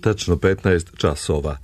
tačno 15 časova.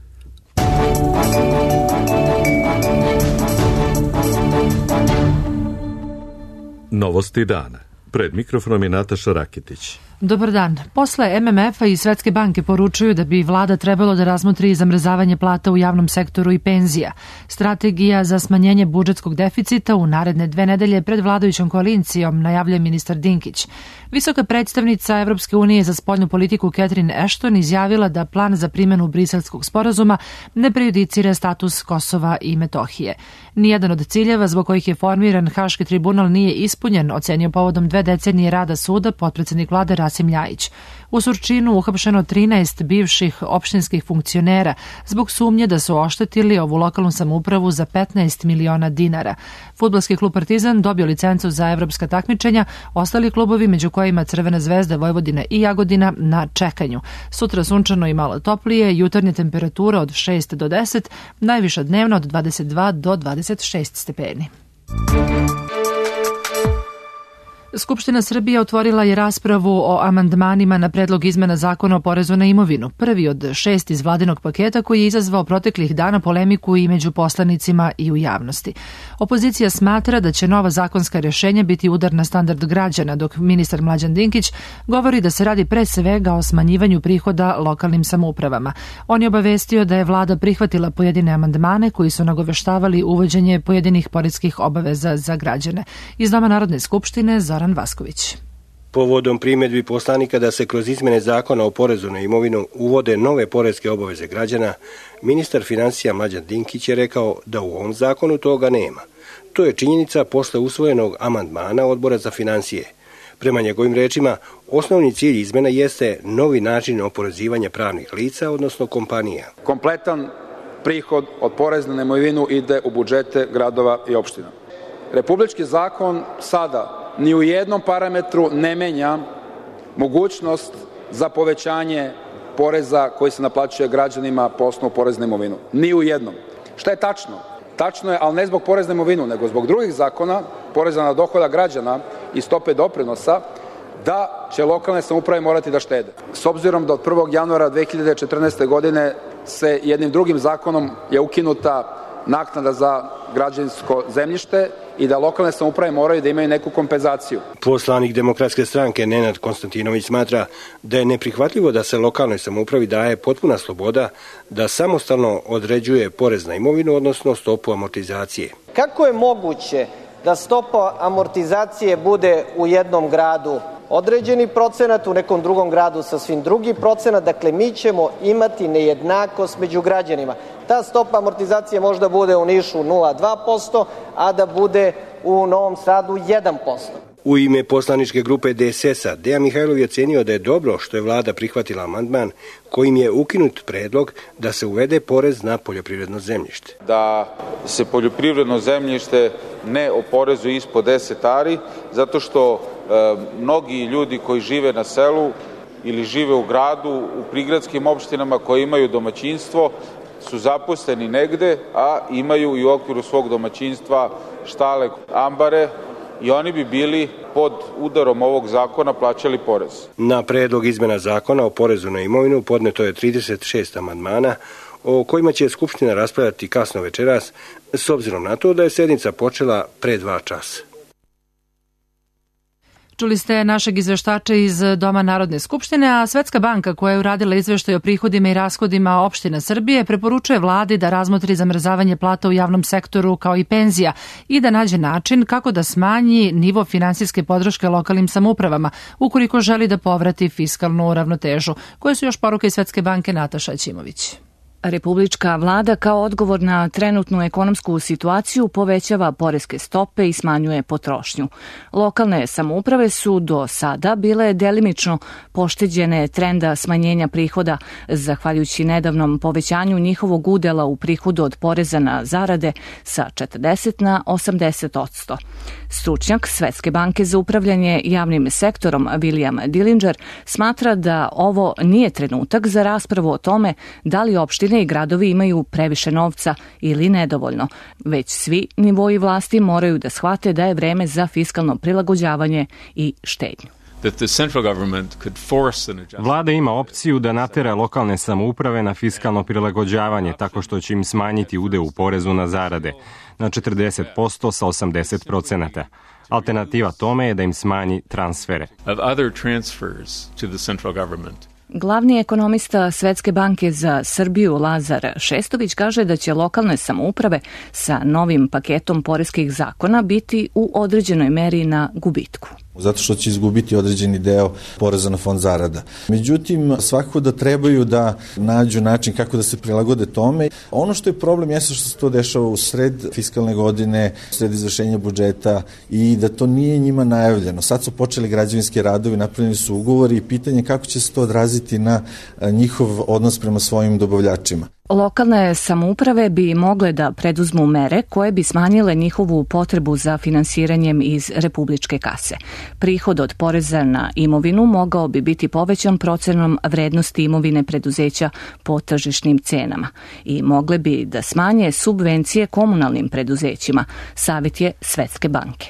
Novosti dana. Pred mikrofonom je Nataša Rakitić. Dobar dan. Posle MMF-a i Svetske banke poručuju da bi vlada trebalo da razmotri zamrzavanje plata u javnom sektoru i penzija. Strategija za smanjenje budžetskog deficita u naredne 2 nedelje pred vladajućom koalicijom, najavljuje ministar Dinkić. Visoka predstavnica Evropske unije za spoljnu politiku Catherine Ashton izjavila da plan za primjenu Briselskog sporazuma ne prejudicira status Kosova i Metohije. Nijedan od ciljeva zbog kojih je formiran Haški tribunal nije ispunjen, ocenio povodom 2 decenije rada suda potpredsednik vlade Rasim Ljajić. U Surčinu uhapšeno 13 bivših opštinskih funkcionera zbog sumnje da su oštetili ovu lokalnu samoupravu za 15 miliona dinara. Fudbalski klub Partizan dobio licencu za evropska takmičenja, ostali klubovi među kojima Crvena zvezda, Vojvodina i Jagodina na čekanju. Sutra sunčano i malo toplije, jutarnja temperatura od 6 do 10, najviša dnevna od 22 do 26 stepeni. Skupština Srbije otvorila je raspravu o amandmanima na predlog izmena zakona o porezu na imovinu, prvi od 6 iz vladinog paketa koji je izazvao proteklih dana polemiku i među poslanicima i u javnosti. Opozicija smatra da će nova zakonska rješenja biti udar na standard građana, dok ministar Mlađan Dinkić govori da se radi pre svega o smanjivanju prihoda lokalnim samoupravama. On je obavestio da je vlada prihvatila pojedine amandmane koji su nagoveštavali uvođenje pojedinih poreskih obaveza za građane. Iz Doma Narodne skupštine Zoran Vasković. Povodom primjedbi poslanika da se kroz izmene zakona o porezu na imovinu uvode nove poreske obaveze građana, ministar finansija Mlađan Dinkić je rekao da u ovom zakonu toga nema. To je činjenica posle usvojenog amandmana Odbora za finansije. Prema njegovim rečima, osnovni cilj izmena jeste novi način oporezivanja pravnih lica, odnosno kompanija. Kompletan prihod od poreza na imovinu ide u budžete gradova i opština. Republički zakon sada ni u jednom parametru ne menja mogućnost za povećanje poreza koji se naplaćuje građanima po osnovu poreza na imovinu. Ni u jednom. Šta je tačno? Tačno je, ali ne zbog poreza na imovinu, nego zbog drugih zakona, poreza na dohodak građana i stope doprinosa, da će lokalne samouprave morati da štede. S obzirom da od 1. januara 2014. godine se jednim drugim zakonom je ukinuta naknada za građevinsko zemljište i da lokalne samouprave moraju da imaju neku kompenzaciju. Poslanik Demokratske stranke Nenad Konstantinović smatra da je neprihvatljivo da se lokalnoj samoupravi daje potpuna sloboda da samostalno određuje porez na imovinu, odnosno stopu amortizacije. Kako je moguće da stopa amortizacije bude u jednom gradu određeni procenat, u nekom drugom gradu sasvim drugi procenat? Dakle, mi ćemo imati nejednakost među građanima. Ta stopa amortizacije možda bude u Nišu 0,2%, a da bude u Novom Sadu 1%. U ime poslaničke grupe DSS-a, Dejan Mihajlov je ocenio da je dobro što je vlada prihvatila amandman kojim je ukinut predlog da se uvede porez na poljoprivredno zemljište. Da se poljoprivredno zemljište ne oporezuje ispod 10 ari, zato što mnogi ljudi koji žive na selu ili žive u gradu, u prigradskim opštinama koji imaju domaćinstvo, su zaposleni negde, a imaju i u okviru svog domaćinstva štale, ambare, i oni bi bili pod udarom ovog zakona plaćali porez. Na predlog izmena zakona o porezu na imovinu podneto je 36 amandmana o kojima će Skupština raspravljati kasno večeras, s obzirom na to da je sednica počela pre 2 časa. Čuli ste našeg izveštača iz Doma Narodne skupštine, a Svetska banka koja je uradila izveštaj o prihodima i rashodima opština Srbije preporučuje vladi da razmotri zamrzavanje plata u javnom sektoru kao i penzija i da nađe način kako da smanji nivo finansijske podrške lokalnim samoupravama ukoliko želi da povrati fiskalnu ravnotežu. Koje su još poruke iz Svetske banke, Nataša Ćimović? Republička vlada kao odgovor na trenutnu ekonomsku situaciju povećava poreske stope i smanjuje potrošnju. Lokalne samouprave su do sada bile delimično pošteđene trenda smanjenja prihoda zahvaljujući nedavnom povećanju njihovog udela u prihodu od poreza na zarade sa 40 na 80%. Stručnjak Svetske banke za upravljanje javnim sektorom William Dillinger smatra da ovo nije trenutak za raspravu o tome da li opštine i gradovi imaju previše novca ili nedovoljno, već svi nivoi vlasti moraju da shvate da je vreme za fiskalno prilagođavanje i štednju. Vlada ima opciju da natera lokalne samouprave na fiskalno prilagođavanje tako što će im smanjiti udeo u porezu na zarade na 40% sa 80%. Alternativa tome je da im smanji transfere. Glavni ekonomista Svetske banke za Srbiju Lazar Šestović kaže da će lokalne samouprave sa novim paketom poreskih zakona biti u određenoj meri na gubitku. Zato što će izgubiti određeni deo poreza na fond zarada. Međutim, svakako da trebaju da nađu način kako da se prilagode tome. Ono što je problem jeste što se to dešava u sred fiskalne godine, sred izvršenja budžeta i da to nije njima najavljeno. Sad su počeli građevinski radovi, napravljeni su ugovori i pitanje kako će se to odraziti na njihov odnos prema svojim dobavljačima. Lokalne samouprave bi mogle da preduzmu mere koje bi smanjile njihovu potrebu za finansiranjem iz republičke kase. Prihod od poreza na imovinu mogao bi biti povećan procenom vrednosti imovine preduzeća po tržišnim cenama i mogle bi da smanje subvencije komunalnim preduzećima, savjet je Svetske banke.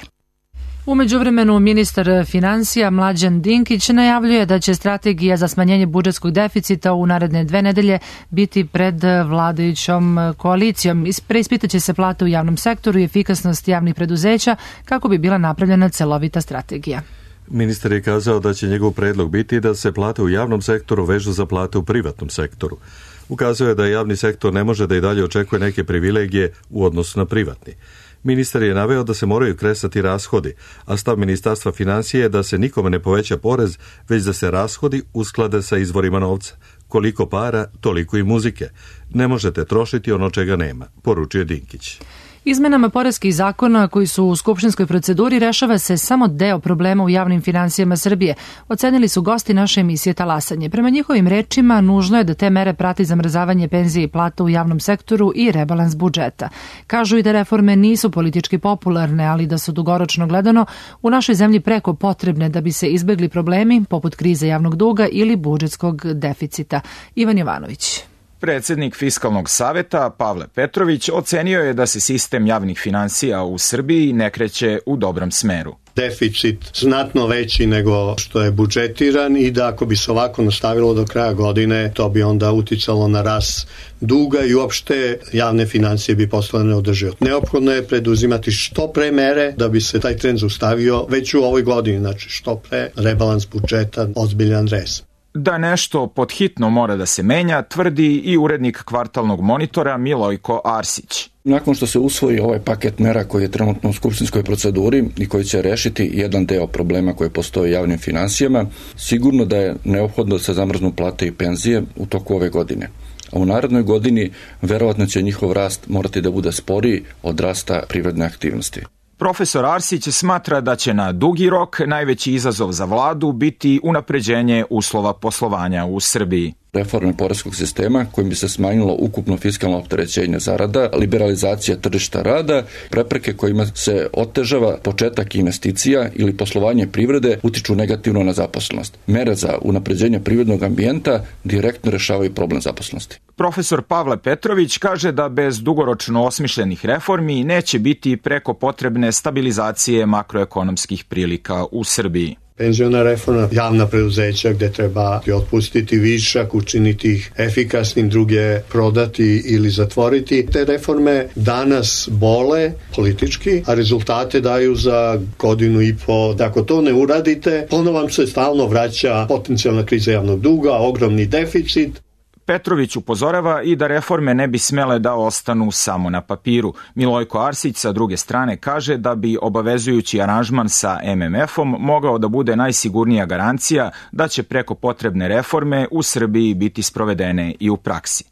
U međuvremenu ministar finansija Mlađan Dinkić najavljuje da će strategija za smanjenje budžetskog deficita u naredne 2 nedelje biti pred vladajućom koalicijom. Preispitaće se plate u javnom sektoru i efikasnost javnih preduzeća kako bi bila napravljena celovita strategija. Ministar je kazao da će njegov predlog biti da se plate u javnom sektoru vežu za plate u privatnom sektoru. Ukazuje je da javni sektor ne može da i dalje očekuje neke privilegije u odnosu na privatni. Ministar je naveo da se moraju kresati rashodi, a stav Ministarstva financije je da se nikome ne poveća porez, već da se rashodi usklade sa izvorima novca. Koliko para, toliko i muzike. Ne možete trošiti ono čega nema, poručio Dinkić. Izmenama poreskih zakona koji su u skupštinskoj proceduri rešava se samo deo problema u javnim finansijama Srbije, ocenili su gosti naše emisije Talasanje. Prema njihovim rečima, nužno je da te mere prati zamrzavanje penzije i plata u javnom sektoru i rebalans budžeta. Kažu i da reforme nisu politički popularne, ali da su dugoročno gledano u našoj zemlji preko potrebne da bi se izbegli problemi poput krize javnog duga ili budžetskog deficita. Ivan Jovanović. Predsednik Fiskalnog saveta Pavle Petrović ocenio je da se sistem javnih finansija u Srbiji ne kreće u dobrom smeru. Deficit znatno veći nego što je budžetiran i da ako bi se ovako nastavilo do kraja godine, to bi onda uticalo na rast duga i uopšte javne finansije bi postale neodržive. Neophodno je preduzimati što pre mere da bi se taj trend zaustavio već u ovoj godini, znači što pre rebalans budžeta, ozbiljan rez. Da nešto podhitno mora da se menja, tvrdi i urednik kvartalnog monitora Milojko Arsić. Nakon što se usvoji ovaj paket mera koji je trenutno u skupštinskoj proceduri i koji će rešiti jedan deo problema koje postoje u javnim finansijama, sigurno da je neophodno da se zamrznu plate i penzije u toku ove godine. A u narednoj godini verovatno će njihov rast morati da bude sporiji od rasta privredne aktivnosti. Profesor Arsić smatra da će na dugi rok najveći izazov za vladu biti unapređenje uslova poslovanja u Srbiji. Reforme poreskog sistema kojim bi se smanjilo ukupno fiskalno opterećenje zarada, liberalizacija tržišta rada, prepreke kojima se otežava početak investicija ili poslovanje privrede utiču negativno na zaposlenost. Mere za unapređenje privrednog ambijenta direktno rešavaju problem zaposlenosti. Profesor Pavle Petrović kaže da bez dugoročno osmišljenih reformi neće biti preko potrebne stabilizacije makroekonomskih prilika u Srbiji. Penziona reforma, javna preduzeća gde treba otpustiti višak, učiniti ih efikasnim, druge prodati ili zatvoriti. Te reforme danas bole politički, a rezultate daju za godinu i po. Ako to ne uradite, ponovo vam se stalno vraća potencijalna kriza javnog duga, ogromni deficit. Petrović upozorava i da reforme ne bi smele da ostanu samo na papiru. Milojko Arsić sa druge strane kaže da bi obavezujući aranžman sa MMF-om mogao da bude najsigurnija garancija da će preko potrebne reforme u Srbiji biti sprovedene i u praksi.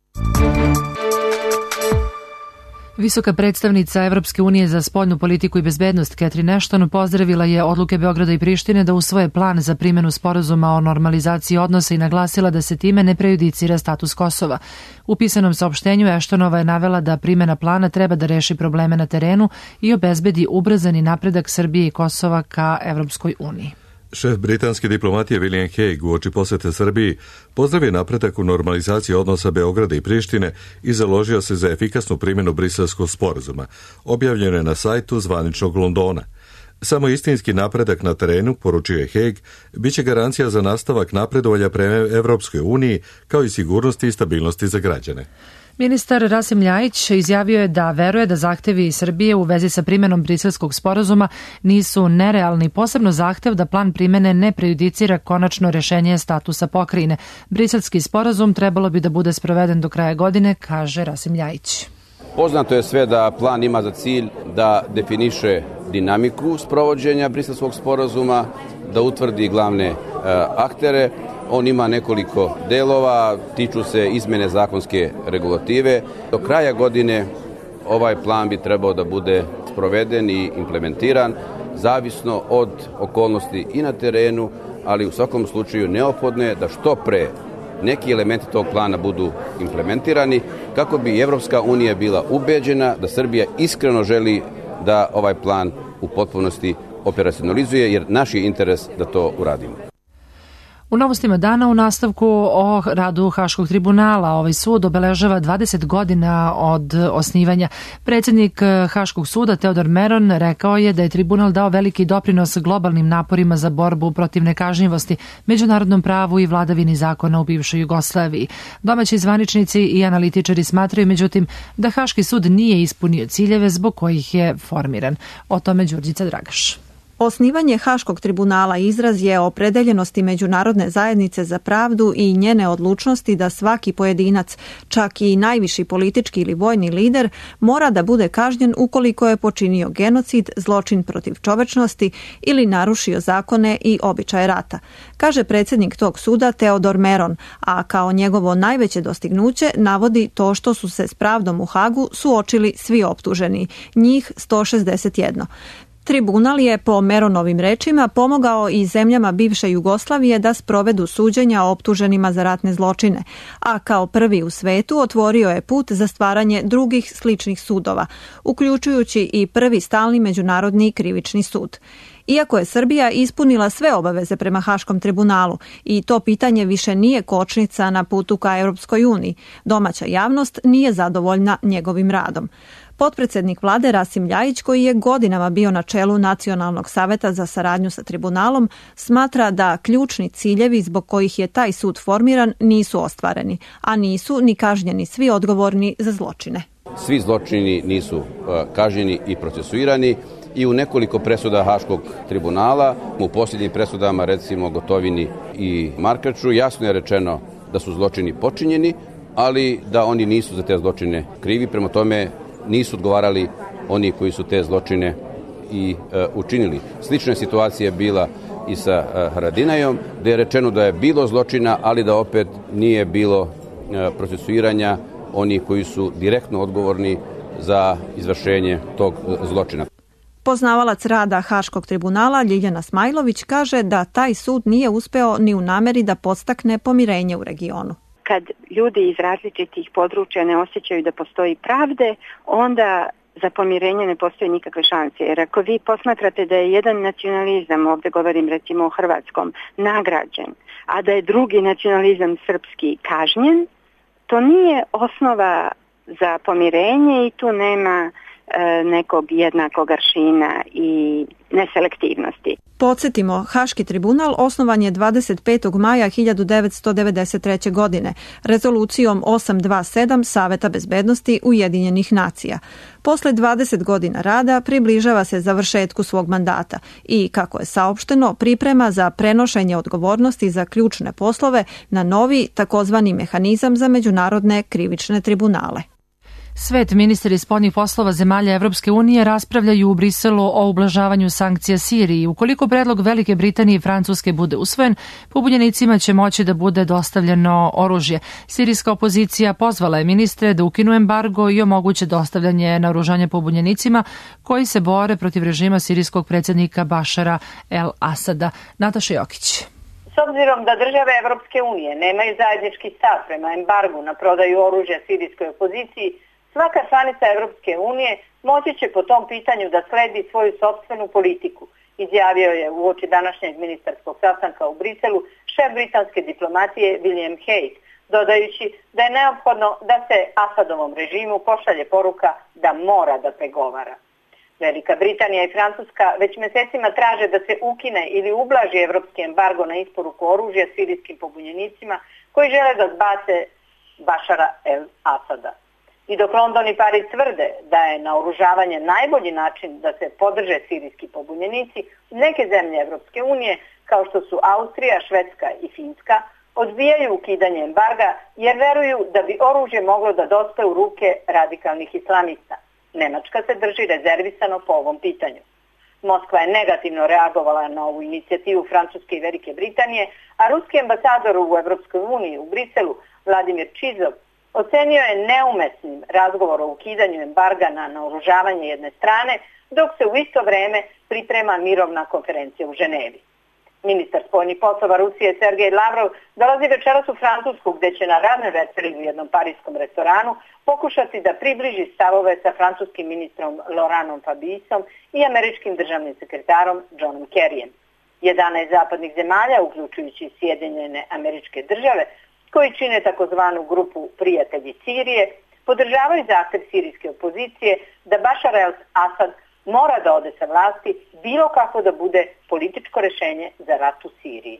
Visoka predstavnica Evropske unije za spoljnu politiku i bezbednost Catherine Ashton pozdravila je odluke Beograda i Prištine da usvoje plan za primenu sporazuma o normalizaciji odnosa i naglasila da se time ne prejudicira status Kosova. U pisanom saopštenju Ashtonova je navela da primena plana treba da reši probleme na terenu i obezbedi ubrzani napredak Srbije i Kosova ka Evropskoj uniji. Šef britanske diplomatije William Hague uoči posete Srbiji pozdravio napredak u normalizaciji odnosa Beograda i Prištine i založio se za efikasnu primjenu briselskog sporazuma. Objavljeno je na sajtu zvaničnog Londona. Samo istinski napredak na terenu, poručuje Hague, bit će garancija za nastavak napredovanja prema Evropskoj uniji, kao i sigurnosti i stabilnosti za građane. Ministar Rasim Ljajić izjavio je da veruje da zahtevi Srbije u vezi sa primenom Briselskog sporazuma nisu nerealni, posebno zahtev da plan primene ne prejudicira konačno rešenje statusa pokrajine. Briselski sporazum trebalo bi da bude sproveden do kraja godine, kaže Rasim Ljajić. Poznato je sve da plan ima za cilj da definiše dinamiku sprovođenja Briselskog sporazuma, da utvrdi glavne aktere. On ima nekoliko delova, tiču se izmene zakonske regulative. Do kraja godine ovaj plan bi trebao da bude sproveden i implementiran, zavisno od okolnosti i na terenu, ali u svakom slučaju neophodno je da što pre neki elementi tog plana budu implementirani, kako bi Evropska unija bila ubeđena da Srbija iskreno želi da ovaj plan u potpunosti operacionalizuje, jer naš je interes da to uradimo. U novostima dana u nastavku o radu Haškog tribunala ovaj sud obeležava 20 godina od osnivanja. Predsjednik Haškog suda Teodor Meron rekao je da je tribunal dao veliki doprinos globalnim naporima za borbu protiv nekažnjivosti, međunarodnom pravu i vladavini zakona u bivšoj Jugoslaviji. Domaći zvaničnici i analitičari smatraju, međutim, da Haški sud nije ispunio ciljeve zbog kojih je formiran. O tome Đurđica Dragaš. Osnivanje Haškog tribunala izraz je opredeljenosti međunarodne zajednice za pravdu i njene odlučnosti da svaki pojedinac, čak i najviši politički ili vojni lider, mora da bude kažnjen ukoliko je počinio genocid, zločin protiv čovečnosti ili narušio zakone i običaje rata, kaže predsjednik tog suda Teodor Meron, a kao njegovo najveće dostignuće navodi to što su se s pravdom u Hagu suočili svi optuženi, njih 161. Tribunal je, po Meronovim rečima, pomogao i zemljama bivše Jugoslavije da sprovedu suđenja optuženima za ratne zločine, a kao prvi u svetu otvorio je put za stvaranje drugih sličnih sudova, uključujući i prvi stalni međunarodni krivični sud. Iako je Srbija ispunila sve obaveze prema Haškom tribunalu i to pitanje više nije kočnica na putu ka Europskoj uniji, domaća javnost nije zadovoljna njegovim radom. Potpredsjednik vlade Rasim Ljajić, koji je godinama bio na čelu Nacionalnog saveta za saradnju sa tribunalom, smatra da ključni ciljevi zbog kojih je taj sud formiran nisu ostvareni, a nisu ni kažnjeni svi odgovorni za zločine. Svi zločini nisu kažnjeni i procesuirani i u nekoliko presuda Haškog tribunala, u posljednjim presudama recimo Gotovini i Markaču, jasno je rečeno da su zločini počinjeni, ali da oni nisu za te zločine krivi, prema tome nisu odgovarali oni koji su te zločine i učinili. Slična situacija je bila i sa Haradinajom, gde je rečeno da je bilo zločina, ali da opet nije bilo procesuiranja onih koji su direktno odgovorni za izvršenje tog zločina. Poznavalac rada Haškog tribunala Ljiljana Smajlović kaže da taj sud nije uspeo ni u nameri da podstakne pomirenje u regionu. Kad ljudi iz različitih područja ne osjećaju da postoji pravde, onda za pomirenje ne postoji nikakve šanse. Jer ako vi posmatrate da je jedan nacionalizam, ovdje govorim recimo o hrvatskom, nagrađen, a da je drugi nacionalizam srpski kažnjen, to nije osnova za pomirenje i tu nema nekog jednakog aršina i neselektivnosti. Podsjetimo, Haški tribunal osnovan je 25. maja 1993. godine rezolucijom 827 Saveta bezbednosti Ujedinjenih nacija. Posle 20 godina rada približava se završetku svog mandata i, kako je saopšteno, priprema za prenošenje odgovornosti za ključne poslove na novi takozvani mehanizam za međunarodne krivične tribunale. Svet ministri spoljnih poslova zemalja Evropske unije raspravljaju u Briselu o ublažavanju sankcija Siriji. Ukoliko predlog Velike Britanije i Francuske bude usvojen, pobunjenicima će moći da bude dostavljeno oružje. Sirijska opozicija pozvala je ministre da ukinu embargo i omoguće dostavljanje naoružanja pobunjenicima koji se bore protiv režima sirijskog predsjednika Bašara el-Asada. Nataša Jokić. S obzirom da države Evropske unije nemaju zajednički stav prema embargu na prodaju oružja sirijskoj opoziciji, svaka članica Evropske unije moći će po tom pitanju da sledi svoju sopstvenu politiku, izjavio je uoči današnjeg ministarskog sastanka u Briselu šef britanske diplomatije William Hague, dodajući da je neophodno da se Asadovom režimu pošalje poruka da mora da pregovara. Velika Britanija i Francuska već mesecima traže da se ukine ili ublaži evropski embargo na isporuku oružja sirijskim pobunjenicima koji žele da zbace Bašara el-Asada. I dok London i Pariz tvrde da je naoružavanje najbolji način da se podrže sirijski pobunjenici, neke zemlje Evropske unije, kao što su Austrija, Švedska i Finska, odbijaju ukidanje embarga jer veruju da bi oružje moglo da dospe u ruke radikalnih islamista. Nemačka se drži rezervisano po ovom pitanju. Moskva je negativno reagovala na ovu inicijativu Francuske i Velike Britanije, a ruski ambasador u Evropskoj uniji u Briselu, Vladimir Čizov, ocenio je neumesnim razgovor o ukidanju embarga na naoružavanje jedne strane, dok se u isto vreme priprema mirovna konferencija u Ženevi. Ministar spoljnih poslova Rusije Sergej Lavrov dolazi večeras u Francusku, gde će na radnoj večeri u jednom parijskom restoranu pokušati da približi stavove sa francuskim ministrom Lauranom Fabiusom i američkim državnim sekretarom Johnom Kerryjem. 11 zapadnih zemalja, uključujući Sjedinjene Američke Države, koji čine takozvanu grupu Prijatelji Sirije, podržavaju zahtev sirijske opozicije da Bašar el-Asad mora da ode sa vlasti, bilo kako da bude političko rešenje za rat u Siriji.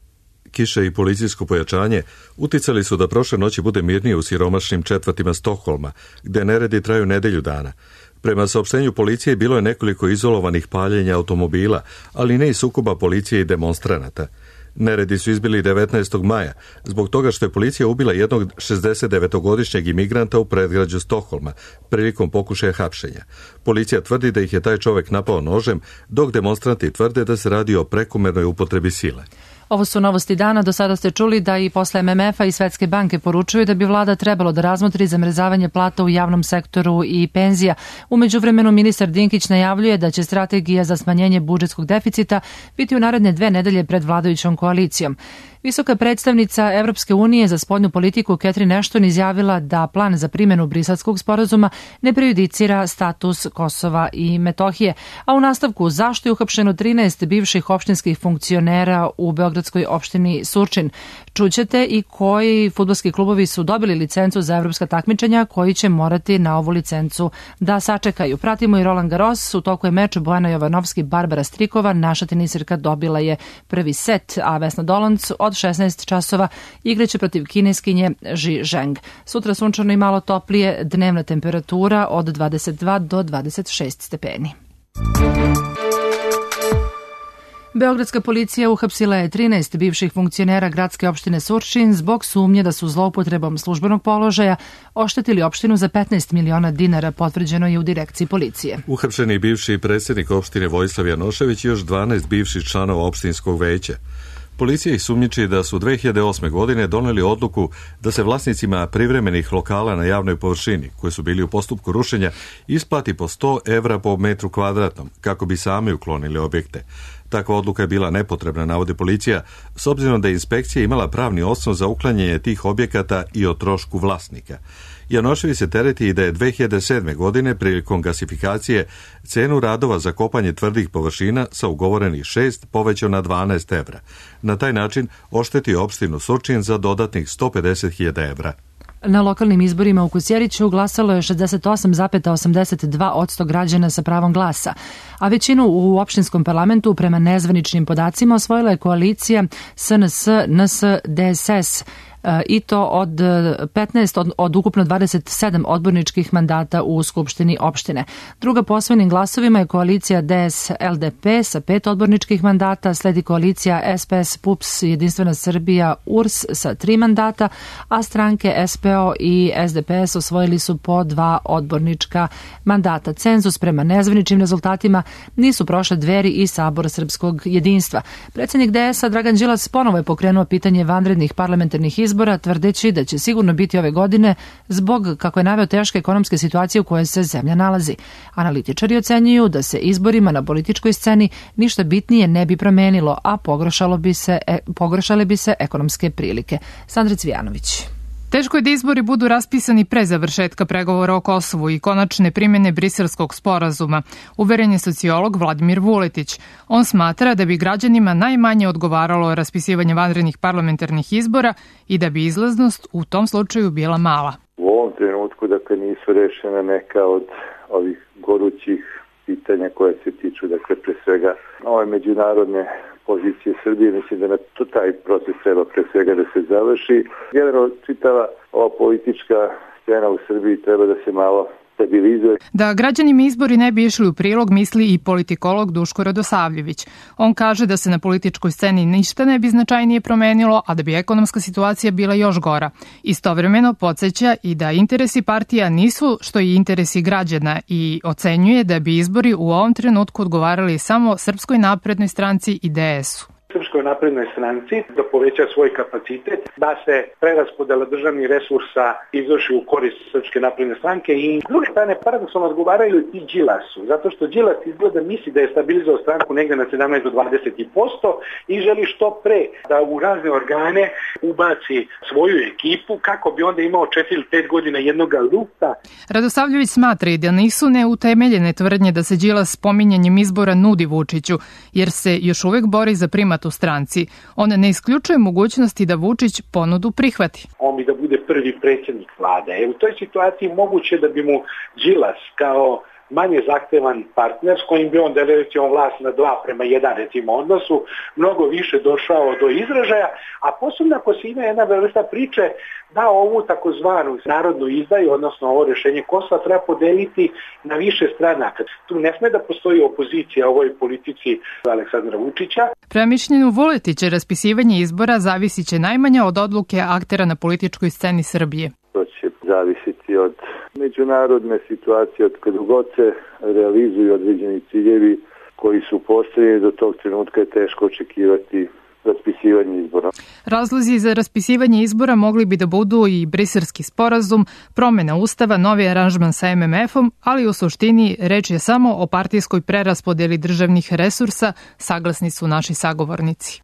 Kiše i policijsko pojačanje uticali su da prošle noći bude mirnije u siromašnim četvrtima Stokholma, gde neredi traju nedelju dana. Prema saopštenju policije bilo je nekoliko izolovanih paljenja automobila, ali ne i sukoba policije i demonstranata. Neredi su izbili 19. maja, zbog toga što je policija ubila jednog 69-godišnjeg imigranta u predgrađu Stokholma prilikom pokušaja hapšenja. Policija tvrdi da ih je taj čovek napao nožem, dok demonstranti tvrde da se radi o prekomernoj upotrebi sile. Ovo su novosti dana. Do sada ste čuli da i posle MMF-a i Svetske banke poručuju da bi vlada trebalo da razmotri zamrzavanje plata u javnom sektoru i penzija. U međuvremenu ministar Dinkić najavljuje da će strategija za smanjenje budžetskog deficita biti u naredne 2 nedelje pred vladajućom koalicijom. Visoka predstavnica Evropske unije za spoljnu politiku Catherine Ashton izjavila da plan za primjenu Briselskog sporazuma ne prejudicira status Kosova i Metohije, a u nastavku zašto je uhapšeno 13 bivših opštinskih funkcionera u beogradskoj opštini Surčin. Čućete i koji fudbalski klubovi su dobili licencu za evropska takmičenja, koji će morati na ovu licencu da sačekaju. Pratimo i Roland Garros, u toku je meč Bojana Jovanovski, Barbara Strikova, naša tenisirka dobila je prvi set, a Vesna Dolanc od 16 časova igraće protiv kineskinje Ji Zheng. Sutra sunčano i malo toplije, dnevna temperatura od 22 do 26 stepeni. Beogradska policija uhapsila je 13 bivših funkcionera gradske opštine Surčin zbog sumnje da su zloupotrebom službenog položaja oštetili opštinu za 15 miliona dinara, potvrđeno je u direkciji policije. Uhapšeni bivši predsjednik opštine Vojislav Janošević i još 12 bivših članova opštinskog veća. Policija ih sumnjiči da su 2008. godine doneli odluku da se vlasnicima privremenih lokala na javnoj površini, koji su bili u postupku rušenja, isplati po 100 evra po metru kvadratnom, kako bi sami uklonili objekte. Takva odluka je bila nepotrebna, navodi policija, s obzirom da je inspekcija imala pravni osnov za uklanjanje tih objekata i o trošku vlasnika. Janošević se tereti i da je 2007. godine prilikom gasifikacije cenu radova za kopanje tvrdih površina sa ugovorenih 6 povećao na 12 evra. Na taj način oštetio opštinu Surčin za dodatnih 150.000 evra. Na lokalnim izborima u Kosjeriću glasalo je 68,82% građana sa pravom glasa, a većinu u opštinskom parlamentu prema nezvaničnim podacima osvojila je koalicija SNS, NS, DSS, i to od 15 od ukupno 27 odborničkih mandata u Skupštini opštine. Druga po osvojenim glasovima je koalicija DS-LDP sa 5 odborničkih mandata, sledi koalicija SPS, PUPS, Jedinstvena Srbija, URS sa 3 mandata, a stranke SPO i SDPS osvojili su po 2 odbornička mandata. Cenzus prema nezvaničnim rezultatima nisu prošle Dveri i Sabor srpskog jedinstva. Predsjednik DS-a Dragan Đilas ponovo je pokrenuo pitanje vanrednih parlamentarnih izbora, tvrdeći da će sigurno biti ove godine zbog, kako je naveo, teške ekonomske situacije u kojoj se zemlja nalazi. Analitičari ocenjuju da se izborima na političkoj sceni ništa bitnije ne bi promenilo, a pogoršale bi se ekonomske prilike. Sandra Cvijanović. Teško je da izbori budu raspisani pre završetka pregovora o Kosovu i konačne primjene Briselskog sporazuma, uveren je sociolog Vladimir Vuletić. On smatra da bi građanima najmanje odgovaralo raspisivanje vanrednih parlamentarnih izbora i da bi izlaznost u tom slučaju bila mala. U ovom trenutku, dakle, nisu rešena neka od ovih gorućih pitanja koja se tiču, dakle, pre svega ove međunarodne pozicije Srbije. Mislim da na taj proces treba pre svega da se završi. Generalno, čitava ova politička scena u Srbiji treba da se malo stabilizuje. Da građanima izbori ne bi išli u prilog, misli i politikolog Duško Radosavljević. On kaže da se na političkoj sceni ništa ne bi značajnije promenilo, a da bi ekonomska situacija bila još gora. Istovremeno podsjeća i da interesi partija nisu što i interesi građana i ocenjuje da bi izbori u ovom trenutku odgovarali samo Srpskoj naprednoj stranci i DS-u. Srpskoj naprednoj stranci da poveća svoj kapacitet, da se preraspodela državnih resursa izvrši u korist Srpske napredne stranke i s druge strane paradoksalno odgovaraju i Đilasu, zato što Đilas izgleda misli da je stabilizovao stranku negde na 17 do 20% i želi što pre da u razne organe ubaci svoju ekipu kako bi onda imao 4 ili 5 godina jednoga lupta. Radosavljević smatra i da nisu neutemeljene tvrdnje da se Đilas spominjanjem izbora nudi Vučiću, jer se još uvek bori za primat u stranci. On ne isključuje mogućnosti da Vučić ponudu prihvati. On bi da bude prvi predsjednik vlade. U toj situaciji moguće da bi mu Đilas kao manje zahtevan partner s kojim bi on delio recimo vlast na 2:1 recimo odnosu, mnogo više došao do izražaja, a posebno ako se ima jedna vrsta priče da ovu takozvanu narodnu izdaju, odnosno ovo rešenje Kosova treba podeliti na više stranaka. Tu ne sme da postoji opozicija ovoj politici Aleksandra Vučića. Prema mišljenju Vuletića, raspisivanje izbora zavisit će najmanje od odluke aktera na političkoj sceni Srbije. To će zavisiti od međunarodne situacije, od kada god se realizuju određeni ciljevi koji su postavljeni, do tog trenutka je teško očekivati raspisivanje izbora. Razlozi za raspisivanje izbora mogli bi da budu i Briselski sporazum, promena ustava, novi aranžman sa MMF-om, ali u suštini reč je samo o partijskoj preraspodeli državnih resursa, saglasni su naši sagovornici.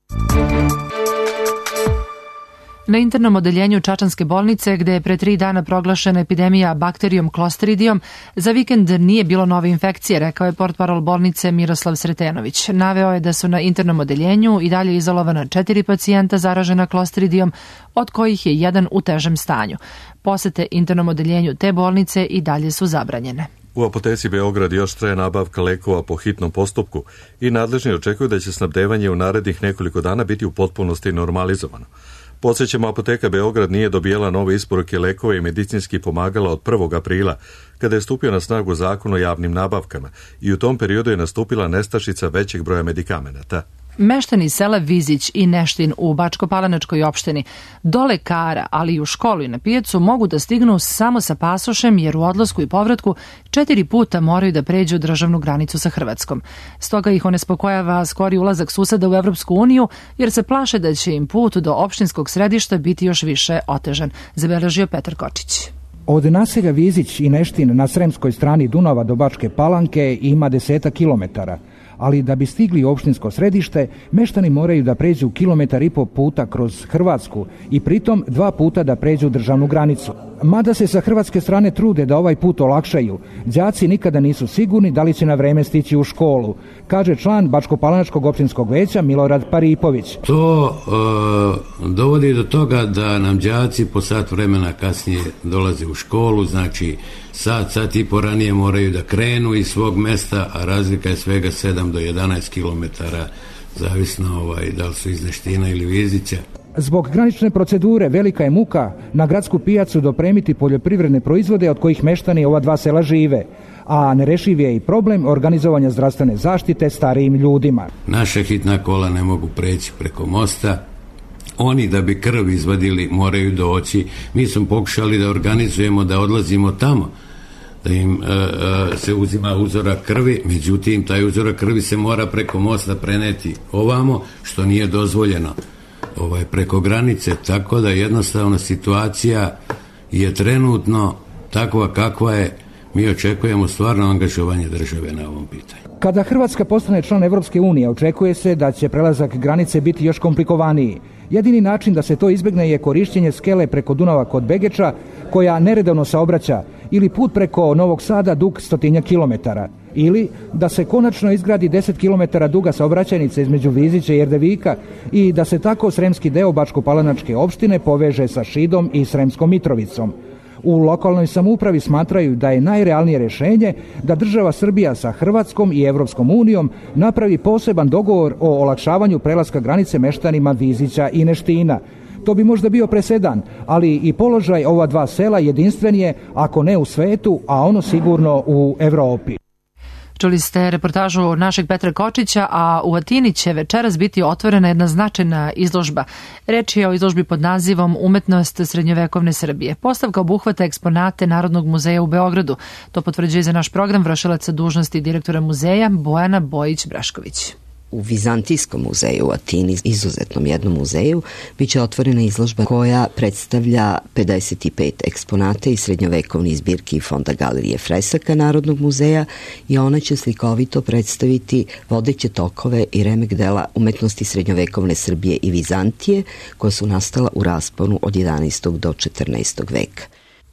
Na internom odeljenju Čačanske bolnice, gde je pre 3 dana proglašena epidemija bakterijom Clostridijom, za vikend nije bilo nove infekcije, rekao je portparol bolnice Miroslav Sretenović. Naveo je da su na internom odeljenju i dalje izolovana 4 pacijenta zaražena Clostridijom, od kojih je jedan u težem stanju. Posete internom odeljenju te bolnice i dalje su zabranjene. U apoteci Beograd još traje nabavka lekova po hitnom postupku i nadležni očekuju da će snabdevanje u narednih nekoliko dana biti u potpunosti normalizovano. Podsjećamo, apoteka Beograd nije dobijela nove isporuke lekova i medicinskih pomagala od 1. aprila, kada je stupio na snagu zakon o javnim nabavkama i u tom periodu je nastupila nestašica većeg broja medikamenata. Meštani sela Vizić i Neštin u Bačko-Palanačkoj opštini do lekara, ali i u školu i na pijacu mogu da stignu samo sa pasošem, jer u odlasku i povratku 4 puta moraju da pređu državnu granicu sa Hrvatskom. Stoga ih onespokojava skori ulazak suseda u Evropsku uniju, jer se plaše da će im put do opštinskog središta biti još više otežan, zabeležio Petar Kočić. Od naselja Vizić i Neštin na sremskoj strani Dunava do Bačke Palanke ima 10 kilometara, ali da bi stigli u opštinsko središte, meštani moraju da pređu 1,5 kilometara puta kroz Hrvatsku i pritom 2 puta da pređu državnu granicu. Mada se sa hrvatske strane trude da ovaj put olakšaju, đaci nikada nisu sigurni da li će na vreme stići u školu, kaže član Bačko-Palanačkog opštinskog veća Milorad Paripović. To dovodi do toga da nam đaci po sat vremena kasnije dolaze u školu, znači sat i po ranije moraju da krenu iz svog mesta, a razlika je svega 7 do 11 kilometara, zavisno da li su iz Neština ili Vizića. Zbog granične procedure velika je muka na gradsku pijacu dopremiti poljoprivredne proizvode od kojih meštani ova 2 sela žive, a nerešiv je i problem organizovanja zdravstvene zaštite starijim ljudima. Naša hitna kola ne mogu preći preko mosta, oni da bi krv izvadili moraju doći. Mi smo pokušali da organizujemo da odlazimo tamo, da im se uzima uzorak krvi, međutim taj uzorak krvi se mora preko mosta preneti ovamo, što nije dozvoljeno preko granice, tako da jednostavno situacija je trenutno takva kakva je. Mi očekujemo stvarno angažovanje države na ovom pitanju. Kada Hrvatska postane član Evropske unije, očekuje se da će prelazak granice biti još komplikovaniji. Jedini način da se to izbegne je korišćenje skele preko Dunava kod Begeča, koja neredovno saobraća, ili put preko Novog Sada dug 100 kilometara, ili da se konačno izgradi 10 kilometara duga saobraćajnica između Vizića i Erdevika i da se tako sremski deo Bačko-Palanačke opštine poveže sa Šidom i Sremskom Mitrovicom. U lokalnoj samoupravi smatraju da je najrealnije rješenje da država Srbija sa Hrvatskom i Evropskom unijom napravi poseban dogovor o olakšavanju prelaska granice meštanima Vizića i Neština. To bi možda bio presedan, ali i položaj ova dva sela jedinstven je, ako ne u svetu, a ono sigurno u Evropi. Čuli ste reportažu našeg Petra Kočića, a u Atini će večeras biti otvorena jedna značajna izložba. Reč je o izložbi pod nazivom Umetnost srednjovekovne Srbije. Postavka obuhvata eksponate Narodnog muzeja u Beogradu. To potvrđuje za naš program vršilaca dužnosti direktora muzeja Bojana Bojić-Brašković. U Vizantijskom muzeju u Atini, izuzetnom jednom muzeju, biće otvorena izložba koja predstavlja 55 eksponata iz srednjovekovnih zbirki i fonda galerije fresaka Narodnog muzeja i ona će slikovito predstaviti vodeće tokove i remek dela umetnosti srednjovekovne Srbije i Vizantije koja su nastala u rasponu od 11. do 14. veka.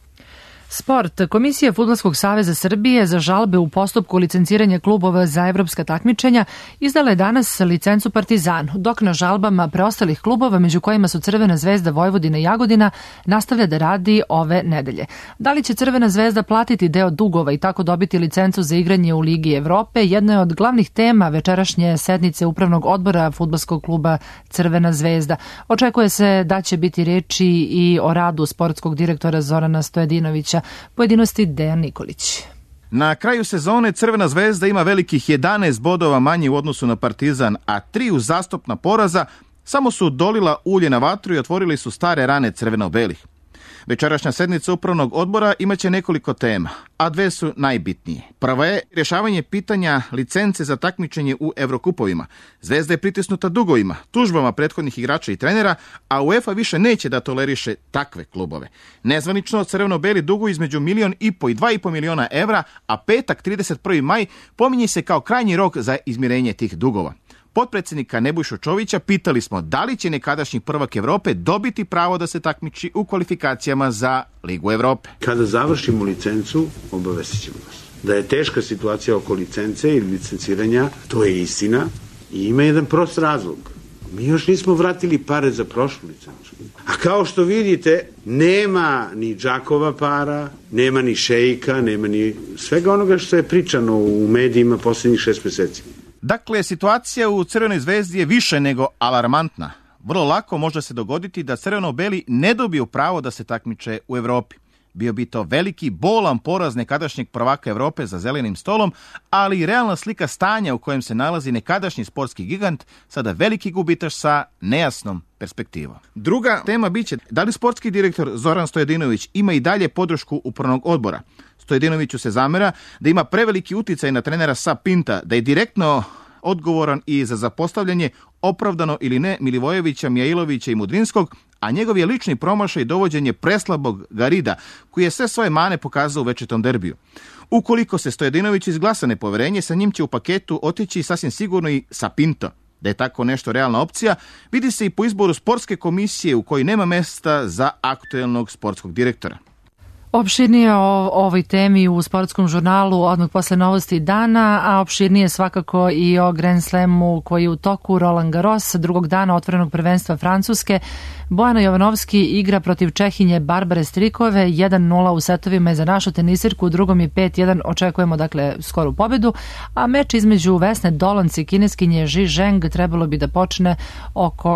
Sport. Komisija Fudbalskog saveza Srbije za žalbe u postupku licenciranja klubova za evropska takmičenja izdala je danas licencu Partizanu, dok na žalbama preostalih klubova, među kojima su Crvena zvezda, Vojvodina i Jagodina, nastavlja da radi ove nedelje. Da li će Crvena zvezda platiti deo dugova i tako dobiti licencu za igranje u Ligi Evrope, jedna je od glavnih tema večerašnje sednice Upravnog odbora Fudbalskog kluba Crvena zvezda. Očekuje se da će biti reči i o radu sportskog direktora Zorana Stojadinovića. Pojedinosti Dejan Nikolić. Na kraju sezone Crvena zvezda ima velikih 11 bodova manje u odnosu na Partizan, a 3 uzastopna poraza samo su dolila ulje na vatru i otvorili su stare rane crveno-belih. Večerašnja sednica Upravnog odbora imaće nekoliko tema, a dve su najbitnije. Prva je rješavanje pitanja licence za takmičenje u Evrokupovima. Zvezda je pritisnuta dugovima, tužbama prethodnih igrača i trenera, a UEFA više neće da toleriše takve klubove. Nezvanično crveno-beli duguju između 1,5 miliona i 2,5 miliona evra, a petak 31. maj pominje se kao krajnji rok za izmirenje tih dugova. Potpredsjednika Nebojšu Čovića pitali smo da li će nekadašnji prvak Evrope dobiti pravo da se takmiči u kvalifikacijama za Ligu Evrope. Kada završimo licencu, obavestit ćemo vas. Da je teška situacija oko licence ili licenciranja, to je istina i ima jedan prost razlog. Mi još nismo vratili pare za prošlu licencu. A kao što vidite, nema ni džakova para, nema ni šejka, nema ni svega onoga što je pričano u medijima posljednjih 6 meseci. Dakle, situacija u Crvenoj zvezdi je više nego alarmantna. Vrlo lako može se dogoditi da crveno-beli ne dobiju pravo da se takmiče u Evropi. Bio bi to veliki, bolan poraz nekadašnjeg prvaka Evrope za zelenim stolom, ali i realna slika stanja u kojem se nalazi nekadašnji sportski gigant, sada veliki gubitaš sa nejasnom perspektivom. Druga tema biće da li sportski direktor Zoran Stojadinović ima i dalje podršku Upravnog odbora. Stojadinoviću se zamera da ima preveliki uticaj na trenera Sapinta, da je direktno odgovoran i za zapostavljanje, opravdano ili ne, Milivojevića, Mijailovića i Mudrinskog, a njegov je lični promašaj dovođenje preslabog Garida, koji je sve svoje mane pokazao u večitom derbiju. Ukoliko se Stojadinović izglasa nepoverenje, sa njim će u paketu otići sasvim sigurno i Sapinto. Da je tako nešto realna opcija, vidi se i po izboru sportske komisije u kojoj nema mesta za aktuelnog sportskog direktora. Opširnije o ovoj temi u sportskom žurnalu odmah posle novosti dana, a opširnije svakako i o Grand Slamu koji je u toku. Roland Garros, drugog dana otvorenog prvenstva Francuske. Bojana Jovanovski igra protiv Čehinje Barbare Strikove, 1-0 u setovima je za našu tenisirku, u drugom je 5-1, očekujemo dakle skoru pobedu, a meč između Vesne Dolanc i kineskinje Zhi Zheng trebalo bi da počne oko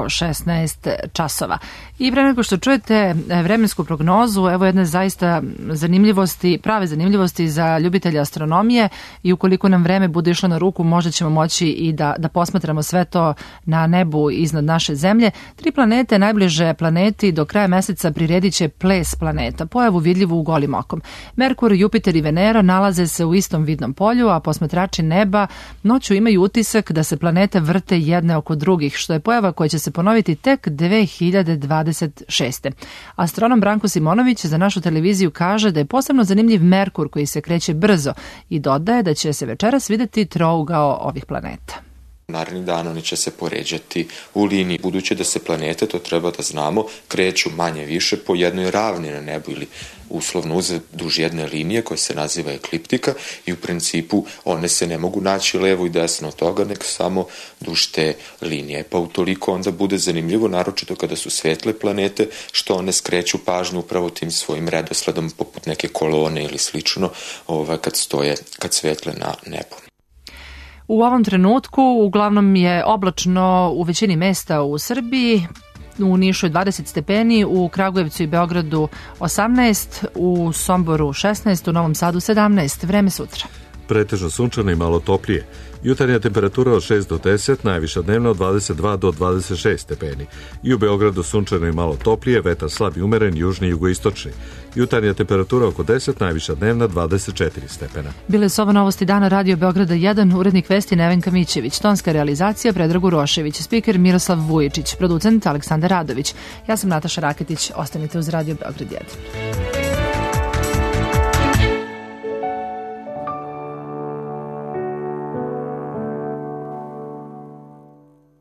16 časova. I pre nego što čujete vremensku prognozu, evo jedne zaista prave zanimljivosti za ljubitelja astronomije i ukoliko nam vreme bude išlo na ruku, možda ćemo moći i da posmatramo sve to na nebu iznad naše zemlje. 3 planete najbliže planeti do kraja meseca priredit će ples planeta, pojavu vidljivu u golim okom. Merkur, Jupiter i Venera nalaze se u istom vidnom polju, a posmatrači neba noću imaju utisak da se planete vrte jedne oko drugih, što je pojava koja će se ponoviti tek 2026. Astronom Branko Simonović za našu televiziju kaže da je posebno zanimljiv Merkur koji se kreće brzo i dodaje da će se večeras videti trougao ovih planeta. Narednih dana oni će se poređati u liniji. Budući da se planete, to treba da znamo, kreću manje više po jednoj ravni na nebu ili uslovno duž jedne linije koja se naziva ekliptika i u principu one se ne mogu naći levo i desno od toga, nek samo duž te linije. Pa utoliko onda bude zanimljivo, naročito kada su svetle planete, što one skreću pažnju upravo tim svojim redosledom poput neke kolone ili slično kad svetle na nebu. U ovom trenutku uglavnom je oblačno u većini mesta u Srbiji. U Nišu je 20 stepeni, u Kragujevcu i Beogradu 18, u Somboru 16, u Novom Sadu 17. Vreme sutra. Pretežno sunčano i malo toplije. Jutarnja temperatura od 6 do 10, najviša dnevna od 22 do 26 stepeni. I u Beogradu sunčano i malo toplije, vetar slab i umeren, južni i jugoistočni. Jutarnja temperatura oko 10, najviša dnevna 24 stepena. Bile su ovo novosti dana Radio Beograda 1, urednik vesti Nevenka Mićević, tonska realizacija Predrag Urošević, spiker Miroslav Vujičić, producent Aleksandar Radović. Ja sam Nataša Raketić, ostanite uz Radio Beograd 1.